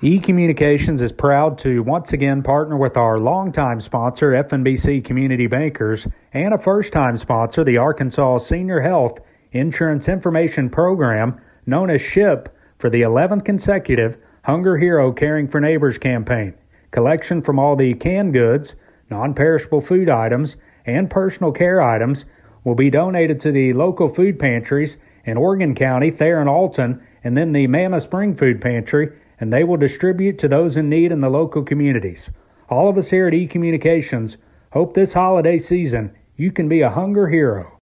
eCommunications is proud to once again partner with our longtime sponsor, FNBC Community Bankers, and a first-time sponsor, the Arkansas Senior Health Insurance Information Program, known as SHIP, for the 11th consecutive Hunger Hero Caring for Neighbors campaign. Collection from all the canned goods, non-perishable food items, and personal care items will be donated to the local food pantries in Oregon County, Thayer and Alton, and then the Mammoth Spring Food Pantry, and they will distribute to those in need in the local communities. All of us here at eCommunications hope this holiday season you can be a Hunger Hero.